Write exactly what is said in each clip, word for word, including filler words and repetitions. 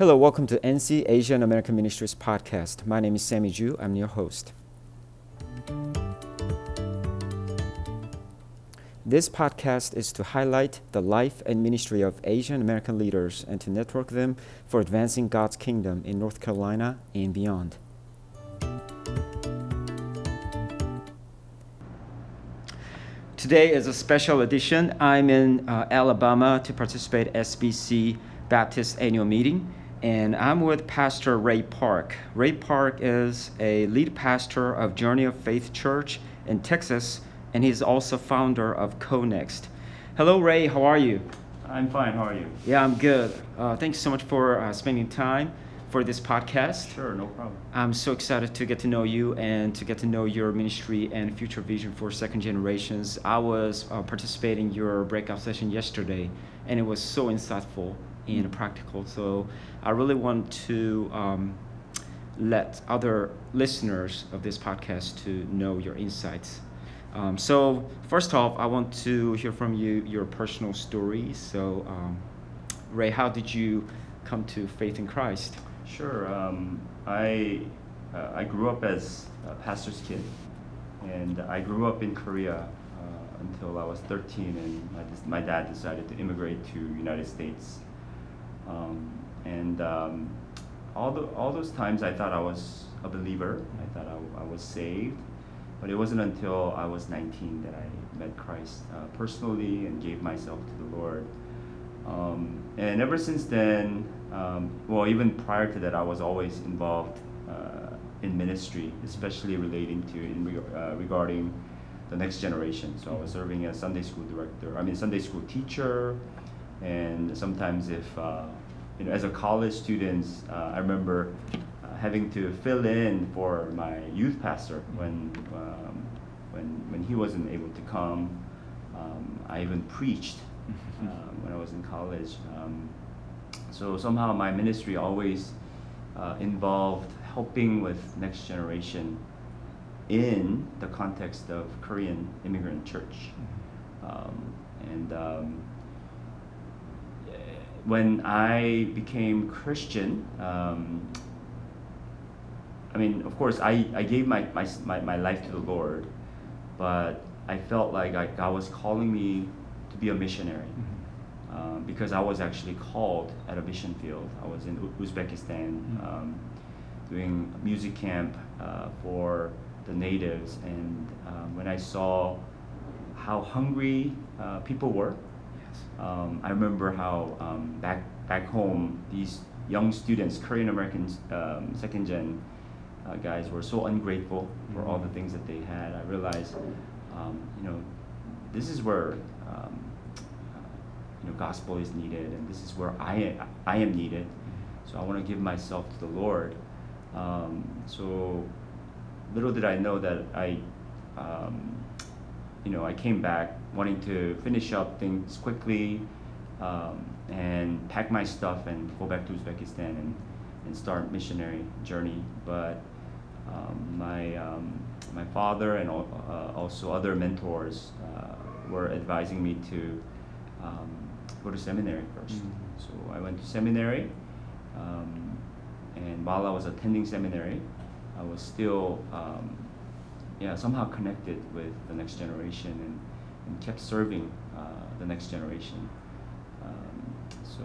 Hello, welcome to N C Asian American Ministries podcast. My name is Sammy Ju. I'm your host. This podcast is to highlight the life and ministry of Asian American leaders and to network them for advancing God's kingdom in North Carolina and beyond. Today is a special edition. I'm in uh, Alabama to participate at S B C Baptist annual meeting, and I'm with Pastor Ray Park. Ray Park is a lead pastor of Journey of Faith Church in Texas, and he's also founder of CoNext. Hello, Ray. How are you? I'm fine. How are you? Yeah, I'm good. Uh, thanks so much for uh, spending time for this podcast. Sure, no problem. I'm so excited to get to know you and to get to know your ministry and future vision for second generations. I was uh, participating in your breakout session yesterday, and it was so insightful and practical. So I really want to um, let other listeners of this podcast to know your insights. Um, so first off, I want to hear from you your personal story. So um, Ray, how did you come to faith in Christ? Sure. Um, I uh, I grew up as a pastor's kid, and I grew up in Korea uh, until I was thirteen, and my, my dad decided to immigrate to United States. Um, and um, all the all those times I thought I was a believer. I thought I, I was saved, but it wasn't until I was nineteen that I met Christ uh, personally and gave myself to the Lord. Um, and ever since then, um, well, even prior to that, I was always involved uh, in ministry, especially relating to in re- uh, regarding the next generation. So I was serving as Sunday school director. I mean, Sunday school teacher, and sometimes if uh, you know, as a college student, uh, I remember uh, having to fill in for my youth pastor when um, when when he wasn't able to come. Um, I even preached. Uh, when I was in college. Um, so somehow my ministry always uh, involved helping with next generation in the context of Korean immigrant church. Um, and um, when I became Christian, um, I mean, of course, I, I gave my, my, my, my life to the Lord, but I felt like I, God was calling me to be a missionary. Um, because I was actually called at a mission field. I was in U- Uzbekistan um, doing music camp uh, for the natives, and um, when I saw how hungry uh, people were, um, I remember how um, back back home these young students, Korean Americans, um, second gen uh, guys, were so ungrateful for all the things that they had. I realized, um, you know, this is where um, you know, gospel is needed, and this is where I I am needed. So I want to give myself to the Lord. Um, so little did I know that I, um, you know, I came back wanting to finish up things quickly um, and pack my stuff and go back to Uzbekistan and, and start missionary journey. But um, my um, my father and uh, also other mentors uh, were advising me to um, go to seminary first. Mm-hmm. So I went to seminary, um, and while I was attending seminary, I was still, um, yeah, somehow connected with the next generation and, and kept serving uh, the next generation. Um, so,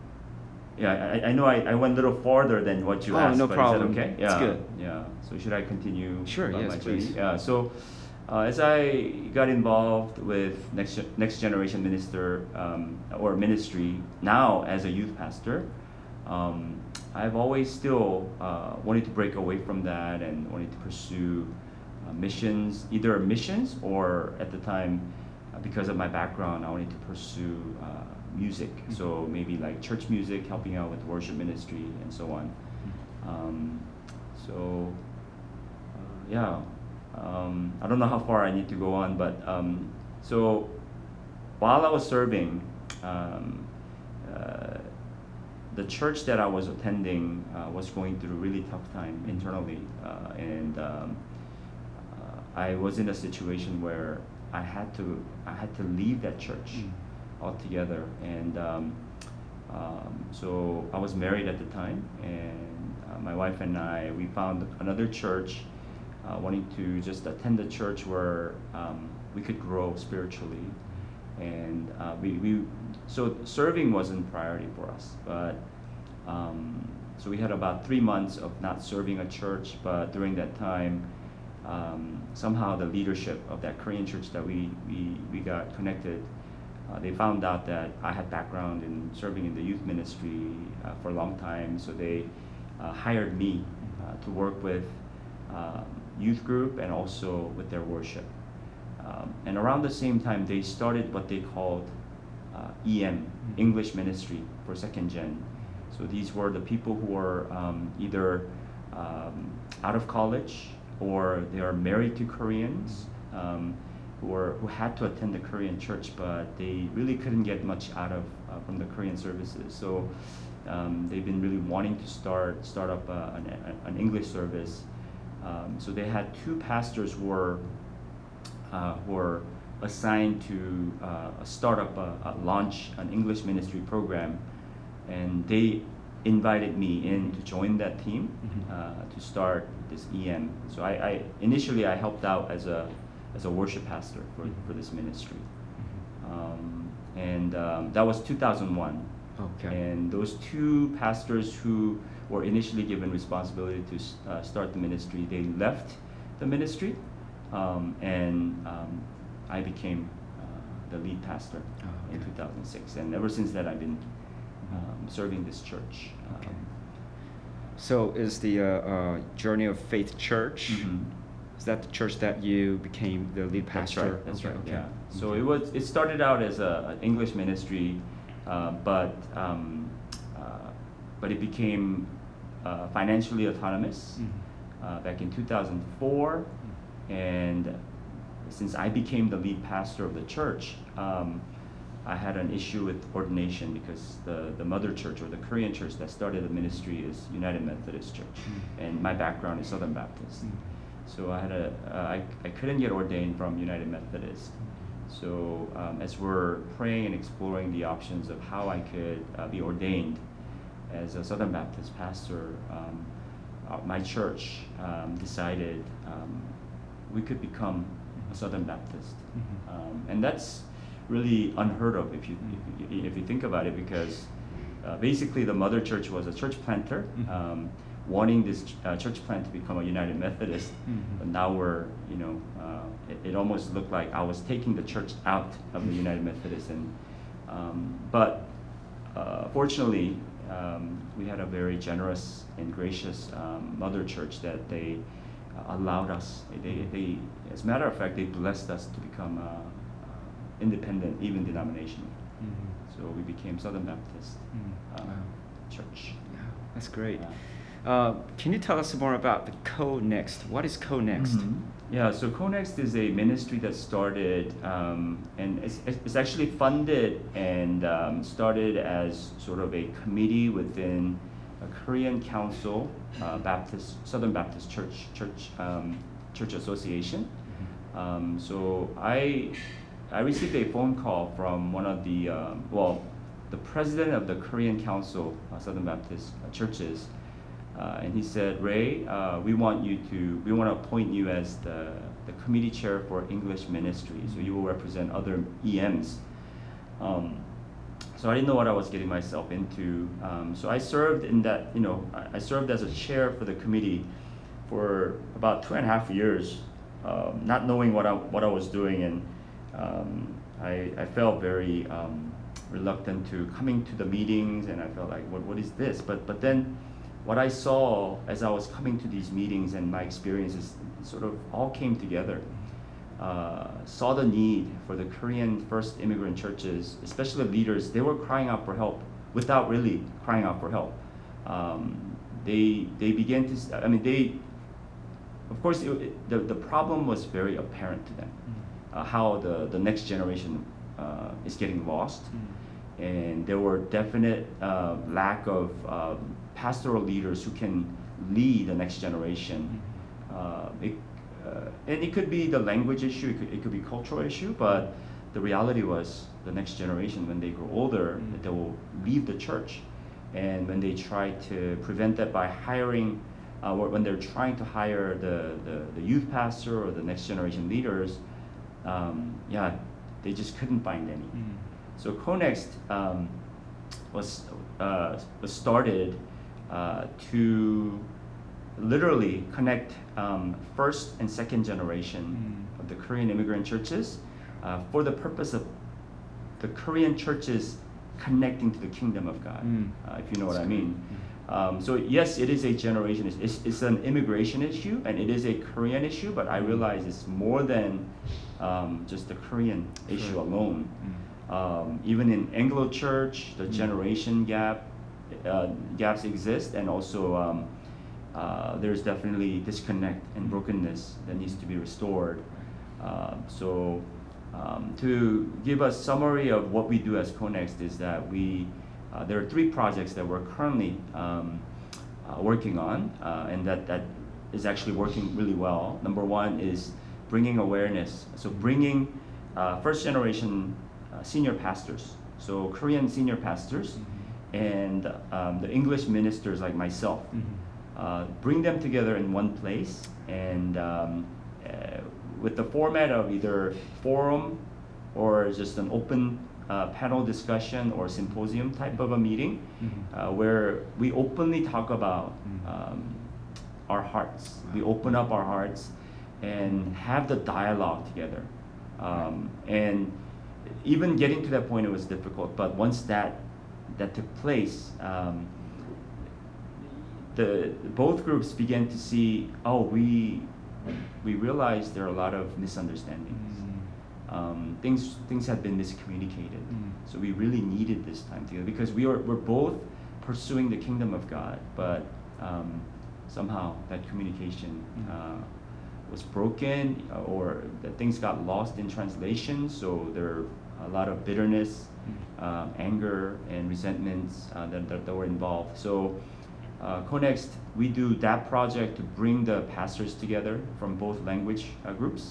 yeah, I, I know I, I went a little farther than what you oh, asked. no but problem. Is that okay? It's yeah, good. Yeah. So should I continue? Sure. Yes, Yes, please. Journey? Yeah. So. Uh, as I got involved with next next generation minister um, or ministry now as a youth pastor, um, I've always still uh, wanted to break away from that and wanted to pursue uh, missions, either missions or at the time, uh, because of my background, I wanted to pursue uh, music. Mm-hmm. So maybe like church music, helping out with worship ministry and so on. Um, so uh, yeah. Um, I don't know how far I need to go on, but um, so while I was serving, um, uh, the church that I was attending uh, was going through a really tough time internally, uh, and um, uh, I was in a situation where I had to I had to leave that church mm. altogether, and um, Um, so I was married at the time, and uh, my wife and I, we found another church, uh, wanting to just attend a church where um, we could grow spiritually. And uh, we, we, so serving wasn't priority for us, but um, so we had about three months of not serving a church, but during that time, um, somehow the leadership of that Korean church that we, we, we got connected, uh, they found out that I had background in serving in the youth ministry uh, for a long time, so they uh, hired me uh, to work with um, youth group and also with their worship. Um, and around the same time, they started what they called uh, E M, English Ministry for Second Gen. So these were the people who were um, either um, out of college or they are married to Koreans, um, who were who had to attend the Korean church, but they really couldn't get much out of uh, from the Korean services. So um, they've been really wanting to start start up uh, an, an English service. Um, so they had two pastors who were uh, who were assigned to uh, start up a, a launch an English ministry program, and they invited me in to join that team uh, to start this E M. So I, I initially I helped out as a as a worship pastor for, for this ministry, um, and um, that was two thousand one. Okay. And those two pastors who were initially given responsibility to uh, start the ministry, they left the ministry, um, and um, I became uh, the lead pastor Oh, okay. in two thousand six. And ever since that, I've been um, serving this church. Okay. Um, So is the uh, uh, Journey of Faith Church? mhm. Is that the church that you became the lead That's pastor? right. That's Okay, right. okay. Yeah. So it was. It started out as a, an English ministry, uh, but um, uh, but it became uh, financially autonomous Mhm. uh, back in two thousand four, and since I became the lead pastor of the church, um, I had an issue with ordination because the, the mother church or the Korean church that started the ministry is United Methodist Church, Mm. and my background is Southern Baptist. Mm. So I had a uh, I, I couldn't get ordained from United Methodist. So um, as we're praying and exploring the options of how I could uh, be ordained as a Southern Baptist pastor, um, uh, my church um, decided um, we could become a Southern Baptist, Mhm. um, and that's really unheard of if you if you, if you think about it, because uh, basically the mother church was a church planter, Mhm. um, wanting this ch- uh, church plant to become a United Methodist, Mhm. but now we're you know uh, it, it almost looked like I was taking the church out of the United Methodist, and um, but uh, fortunately um, we had a very generous and gracious um, mother church that they uh, allowed us. They, they, as a matter of fact, they blessed us to become uh, uh, independent, even denominational. Mhm. So we became Southern Baptist Mm. uh, Wow. Church. Yeah, that's great. Yeah. Uh, can you tell us more about the Co-Next? What is Co-Next? Mhm. Yeah, so CoNext is a ministry that started, um, and it's, it's actually funded and um, started as sort of a committee within a Korean Council, uh, Baptist, Southern Baptist Church, Church, um, Church Association. Um, so I, I received a phone call from one of the, um, well, the president of the Korean Council, uh, Southern Baptist uh, churches. Uh, and he said, Ray, uh, we want you to, we want to appoint you as the, the committee chair for English ministry. So you will represent other E Ms. Um, so I didn't know what I was getting myself into. Um, so I served in that, you know, I, I served as a chair for the committee for about two and a half years, um, not knowing what I, what I was doing. And um, I, I felt very um, reluctant to coming to the meetings, and I felt like, what, what is this? But, but then, what I saw as I was coming to these meetings and my experiences sort of all came together. Uh, saw the need for the Korean first immigrant churches, especially leaders. They were crying out for help without really crying out for help. Um, they they began to. I mean, they. Of course, it, it, the the problem was very apparent to them. Uh, how the the next generation uh, is getting lost, Mm. and there were definite uh, lack of. Um, pastoral leaders who can lead the next generation. Uh, it, uh, and it could be the language issue, it could, it could be cultural issue, but the reality was the next generation, when they grow older, Mm. that they will leave the church. And when they try to prevent that by hiring, uh, or when they're trying to hire the, the, the youth pastor or the next generation leaders, um, yeah, they just couldn't find any. Mm. So CoNext um, was, uh, was started uh, to literally connect um, first and second generation Mm. of the Korean immigrant churches uh, for the purpose of the Korean churches connecting to the kingdom of God, Mm. uh, if you know what I That's mean. Um, so yes, it is a generation, it's, it's, it's an immigration issue and it is a Korean issue, but I realize it's more than um, just the Korean issue Sure. alone. Mm. Um, even in Anglo Church, the Mm. generation gap uh, gaps exist, and also um, uh, there's definitely disconnect and brokenness that needs to be restored. Uh, so um, to give a summary of what we do as CoNext is that we uh, there are three projects that we're currently um, uh, working on, uh, and that, that is actually working really well. Number one is bringing awareness. So bringing uh, first generation uh, senior pastors, so Korean senior pastors, and um, the English ministers like myself, Mhm. uh, bring them together in one place, and um, uh, with the format of either forum or just an open uh, panel discussion or symposium type of a meeting, Mhm. uh, where we openly talk about Mhm. um, our hearts. We open up our hearts and have the dialogue together. Um, and even getting to that point, it was difficult. But once that that took place, um, the both groups began to see, oh, we we realized there are a lot of misunderstandings. Mm. Um, things things had been miscommunicated. Mm. So we really needed this time together because we are we're both pursuing the kingdom of God, but um, somehow that communication Mm. uh, was broken, uh, or that things got lost in translation. So there are a lot of bitterness, uh, anger, and resentments uh, that, that that were involved. So. Uh, CoNext, we do that project to bring the pastors together from both language uh, groups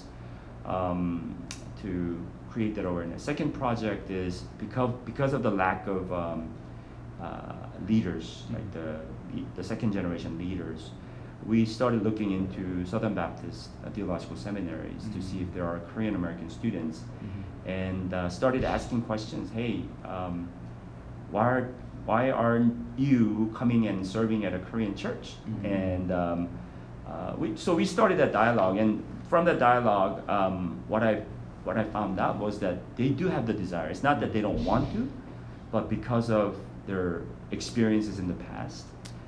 um, to create that awareness. Second project is because because of the lack of um, uh, leaders, Mm-hmm. like the the second generation leaders, we started looking into Southern Baptist uh, theological seminaries Mm-hmm. to see if there are Korean American students, Mhm. and uh, started asking questions. Hey, um, why are why aren't you coming and serving at a Korean church? Mhm. And um, uh, we, so we started that dialogue, and from that dialogue, um, what I what I found out was that they do have the desire. It's not that they don't want to, but because of their experiences in the past,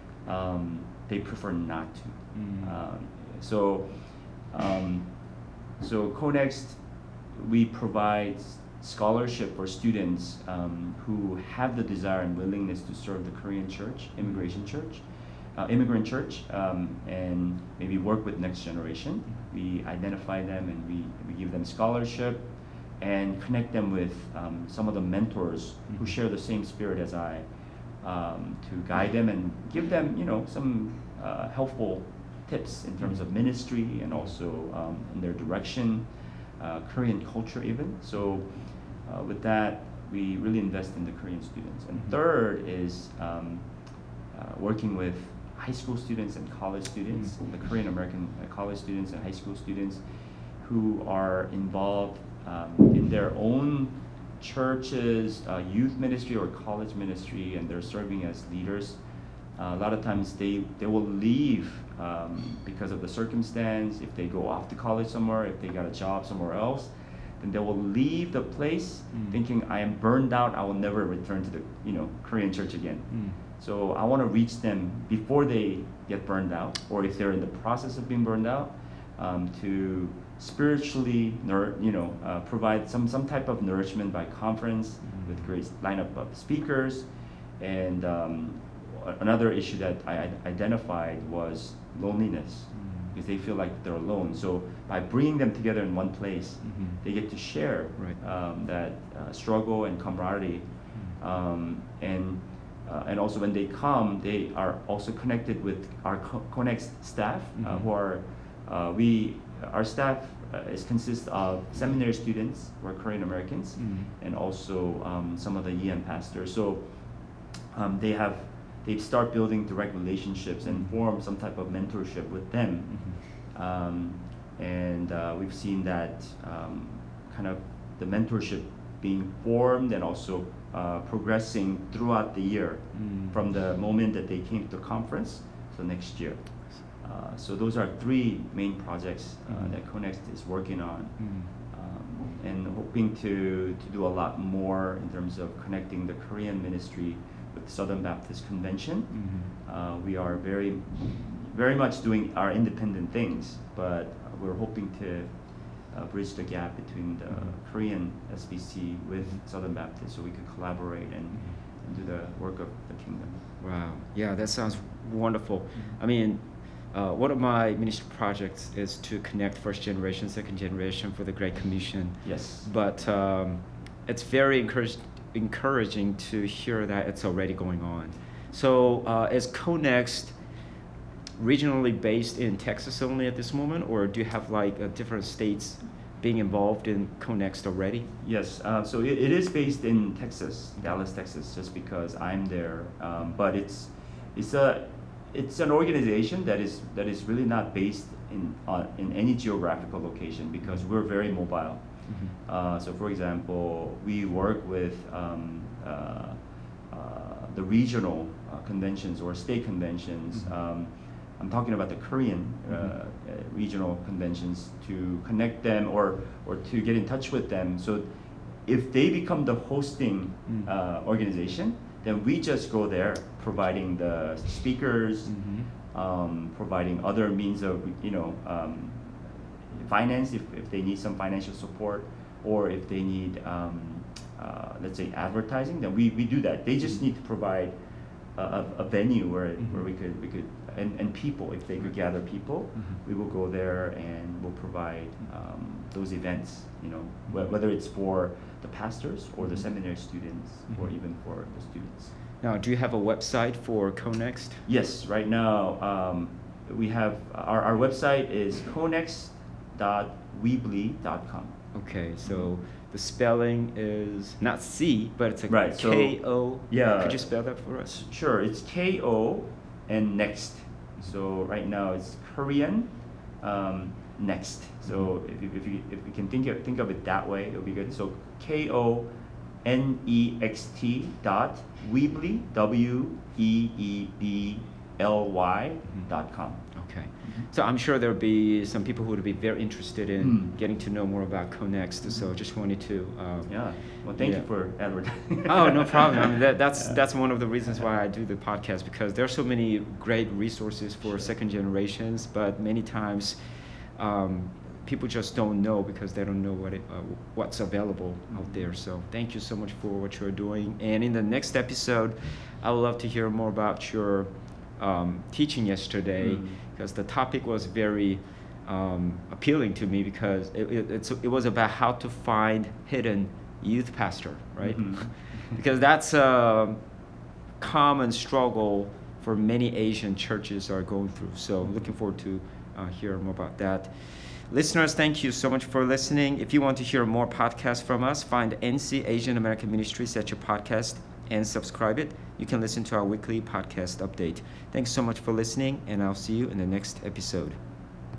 um, they prefer not to. Mm. Um, so, um, so CoNext, we provide scholarship for students um, who have the desire and willingness to serve the Korean church, immigration church, uh, immigrant church, um, and maybe work with next generation. We identify them and we, we give them scholarship and connect them with um, some of the mentors who share the same spirit as I, um, to guide them and give them, you know, some uh, helpful tips in terms of ministry and also um, in their direction, uh, Korean culture even. So uh, with that, we really invest in the Korean students. And Mhm. third is um, uh, working with high school students and college students, Mhm. the Korean American uh, college students and high school students who are involved um, in their own churches, uh, youth ministry or college ministry, and they're serving as leaders. Uh, a lot of times they, they will leave um, because of the circumstance. If they go off to college somewhere, if they got a job somewhere else, then they will leave the place Mm. thinking, I am burned out, I will never return to the you know Korean church again. Mm. So I want to reach them before they get burned out, or if they're in the process of being burned out, um, to spiritually nur- you know uh, provide some some type of nourishment by conference Mm. with great lineup of speakers. And um, a- another issue that I I identified was loneliness, Mm. because they feel like they're alone. So by bringing them together in one place, Mhm. they get to share Right. um, that uh, struggle and camaraderie, um, and uh, and also when they come, they are also connected with our Co- CoNext staff, uh, Mhm. who are uh, we our staff uh, it consists of seminary students who are Korean Americans, Mm. and also um, some of the E M pastors. So um, they have they start building direct relationships and Mhm. form some type of mentorship with them. Mhm. Um, and uh, we've seen that um, kind of the mentorship being formed and also uh, progressing throughout the year, Mm. from the moment that they came to the conference to next year. Uh, so those are three main projects uh, Mhm. that Conext is working on, Mm. um, and hoping to, to do a lot more in terms of connecting the Korean ministry with Southern Baptist Convention. Mhm. Uh, we are very, very much doing our independent things, but we're hoping to uh, bridge the gap between the Mhm. Korean S B C with Southern Baptist, so we could collaborate and, Mhm. and do the work of the kingdom. Wow. Yeah, that sounds wonderful. I mean, uh, one of my ministry projects is to connect first generation, second generation for the Great Commission. Yes. But um, it's very encourage, encouraging to hear that it's already going on. So uh, is Conext regionally based in Texas only at this moment, or do you have like uh, different states being involved in Conext already? Yes, uh, so it, it is based in Texas, Dallas, Texas, just because I'm there. Um, but it's it's a it's an organization that is that is really not based in uh, in any geographical location, because we're very mobile. Mhm. Uh, so, for example, we work with um, uh, uh, the regional uh, conventions or state conventions. Mhm. Um, I'm talking about the Korean uh, Mhm. uh, regional conventions, to connect them or or to get in touch with them. So if they become the hosting Mm. uh, organization, then we just go there providing the speakers, Mhm. um, providing other means of, you know, um, finance if, if they need some financial support, or if they need um, uh, let's say advertising, then we, we do that. They just Mhm. need to provide a, a, a venue where, Mhm. where we could we could and, and people, if they could gather people, Mhm. we will go there and we'll provide um, those events, you know, wh- whether it's for the pastors or the Mhm. seminary students, or Mhm. even for the students. Now, do you have a website for Conext? Yes, right now um, we have our, our website is conext dot weebly dot com. Okay, so the spelling is not C, but it's a Right, so- K O. yeah. Could you spell that for us? Sure, it's K O and next. So right now it's Korean um, next. So if you, if you if you can think of think of it that way, it'll be good. So K O N E X T dot Weebly, W E E B L Y dot com. Okay. So I'm sure there'll be some people who would be very interested in Mm. getting to know more about Conext. So just wanted to. Um, Yeah. Well, thank Yeah. you for advertising. Oh, no problem. I mean, that, that's Yeah. that's one of the reasons why I do the podcast, because there are so many great resources for Sure. second generations, but many times um, people just don't know because they don't know what it, uh, what's available out there. So thank you so much for what you're doing. And in the next episode, I would love to hear more about your um, teaching yesterday, Mm. because the topic was very um, appealing to me, because it, it, it's, it was about how to find hidden youth pastor, right? Mhm. Because that's a common struggle for many Asian churches are going through. So looking forward to uh, hear more about that. Listeners, thank you so much for listening. If you want to hear more podcasts from us, find N C Asian American Ministries at your podcast and subscribe it. You can listen to our weekly podcast update. Thanks so much for listening, and I'll see you in the next episode.